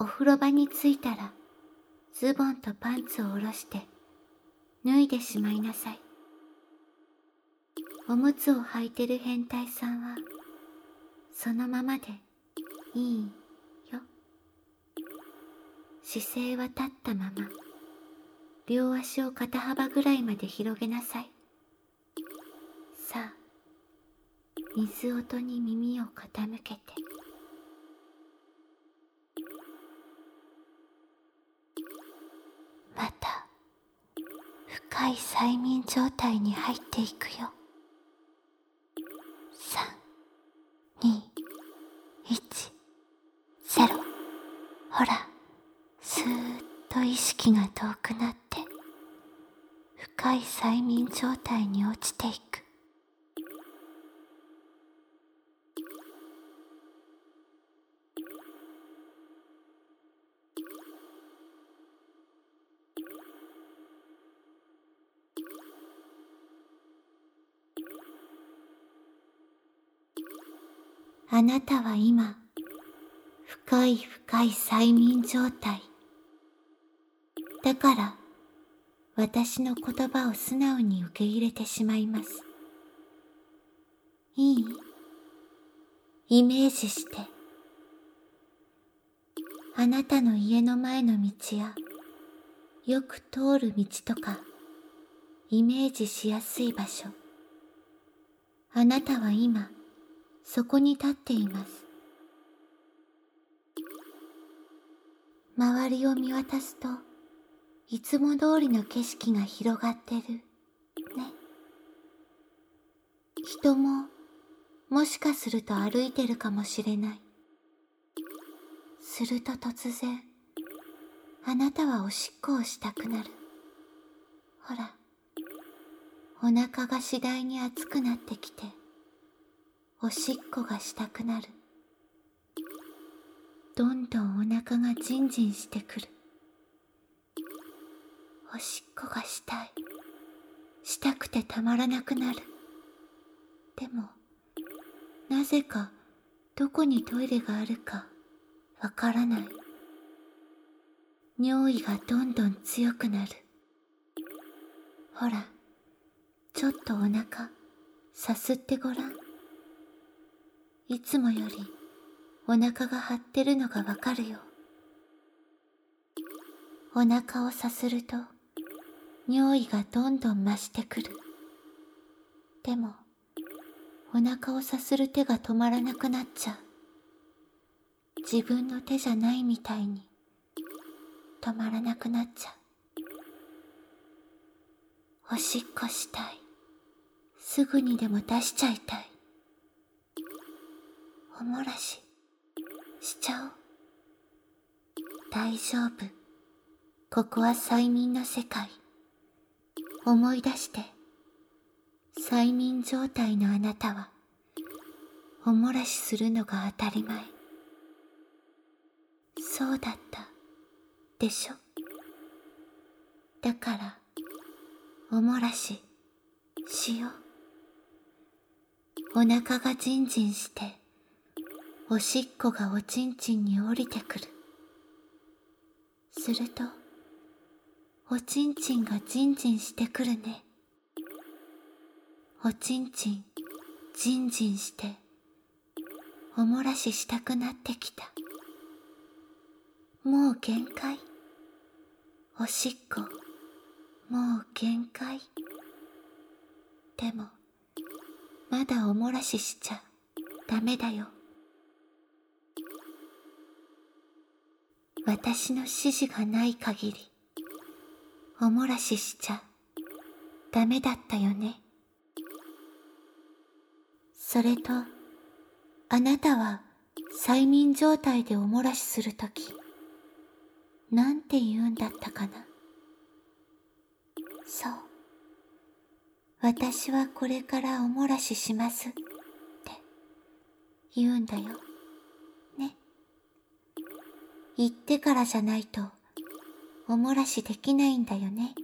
お風呂場に着いたらズボンとパンツを下ろして脱いでしまいなさい。おむつを履いてる変態さんはそのままでいいよ。姿勢は立ったまま、両足を肩幅ぐらいまで広げなさい。さあ、水音に耳を傾けて。また深い催眠状態に入っていくよ。3、2、1、0。ほら、スーッと意識が遠くなって深い催眠状態に落ちていく。あなたは今、深い深い催眠状態。だから、私の言葉を素直に受け入れてしまいます。いい？イメージして。あなたの家の前の道や、よく通る道とか、イメージしやすい場所。あなたは今、そこに立っています。周りを見渡すと、いつも通りの景色が広がってる、ね。人も、もしかすると歩いてるかもしれない。すると突然、あなたはおしっこをしたくなる。ほら、お腹が次第に熱くなってきて、おしっこがしたくなる。どんどんお腹がジンジンしてくる。おしっこがしたい。したくてたまらなくなる。でも、なぜかどこにトイレがあるかわからない。尿意がどんどん強くなる。ほら、ちょっとお腹さすってごらん。いつもよりお腹が張ってるのがわかるよ。お腹をさすると尿意がどんどん増してくる。でも、お腹をさする手が止まらなくなっちゃう。自分の手じゃないみたいに止まらなくなっちゃう。おしっこしたい。すぐにでも出しちゃいたい。おもらしちゃおう。大丈夫。ここは催眠の世界。思い出して。催眠状態のあなたは、おもらしするのが当たり前。そうだった、でしょ。だから、おもらしよう。お腹がジンジンして、おしっこがおちんちんに降りてくる。すると、おちんちんがジンジンしてくるね。おちんちん、ジンジンして、おもらししたくなってきた。もう限界。おしっこ、もう限界。でも、まだおもらししちゃダメだよ。私の指示がない限り、おもらししちゃダメだったよね。それと、あなたは催眠状態でおもらしするとき、なんて言うんだったかな。そう。私はこれからおもらししますって言うんだよ。ね。言ってからじゃないとおもらしできないんだよね。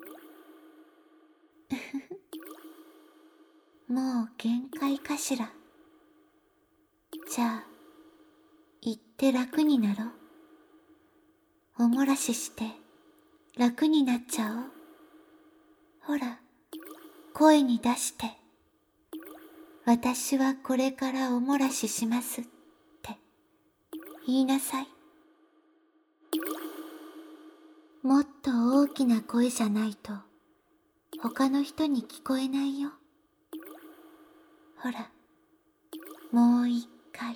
もう限界かしら。じゃあ、言って楽になろう。 おもらしして楽になっちゃおう。ほら、声に出して、私はこれからおもらししますって言いなさい。もっと大きな声じゃないと他の人に聞こえないよ。ほら、もう一回。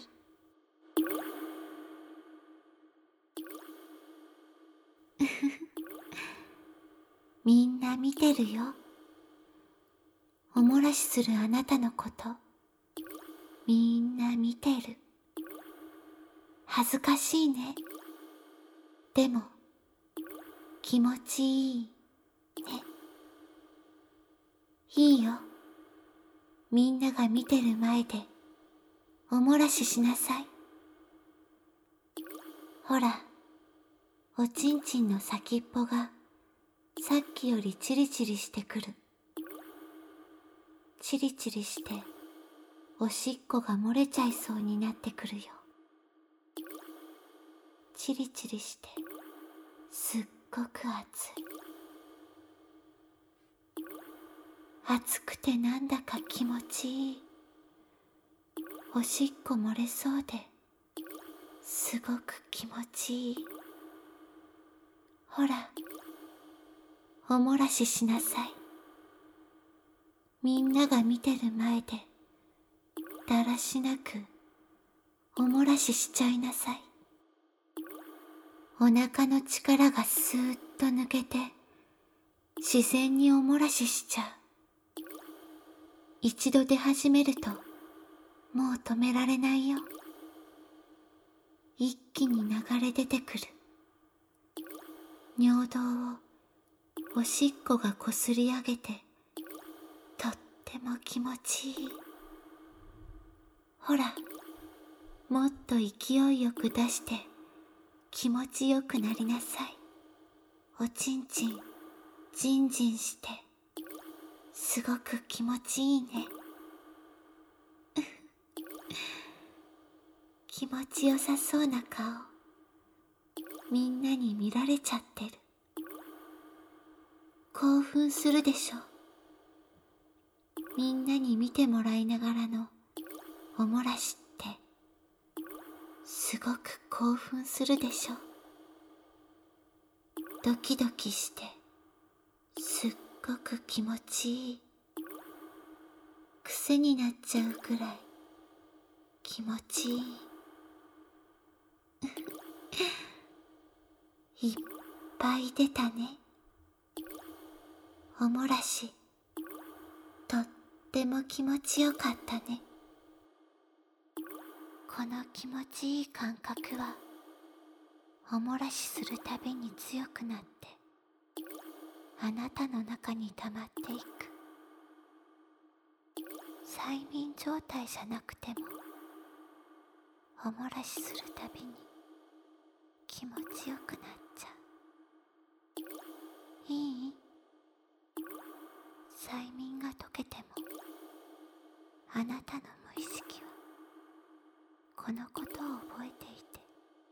みんな見てるよ。おもらしするあなたのこと、みんな見てる。恥ずかしいね。でも、気持ちいいね。いいよ。みんなが見てる前で、おもらししなさい。ほら、おちんちんの先っぽが、さっきよりチリチリしてくる。チリチリして、おしっこが漏れちゃいそうになってくるよ。チリチリして、すっごく熱い。熱くてなんだか気持ちいい。おしっこ漏れそうで、すごく気持ちいい。ほら、おもらししなさい。みんなが見てる前で、だらしなく、おもらししちゃいなさい。お腹の力がスーッと抜けて、自然におもらししちゃう。一度出始めると、もう止められないよ。一気に流れ出てくる。尿道をおしっこがこすり上げて、とっても気持ちいい。ほら、もっと勢いよく出して気持ちよくなりなさい。おちんちん、じんじんして、すごく気持ちいいね。気持ちよさそうな顔、みんなに見られちゃってる。興奮するでしょ。みんなに見てもらいながらのおもらしって、すごく興奮するでしょ。ドキドキして、すっごく気持ちいい。癖になっちゃうくらい気持ちいい。いっぱい出たね。おもらし、とっても気持ちよかったね。この気持ちいい感覚は、おもらしするたびに強くなって、あなたの中に溜まっていく。催眠状態じゃなくても、おもらしするたびに気持ちよくなっちゃう。いい？催眠が解けても、あなたの無意識はこのことを覚えていて、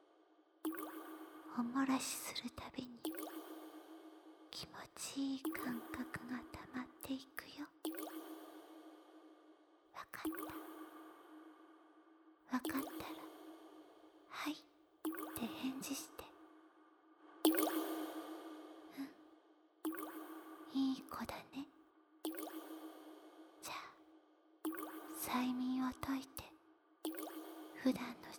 おもらしするたびに気持ちいい感覚が溜まっていくよ。わかった。わかったら、はいって返事して。いい子だね。じゃあ、催眠を解いて、普段の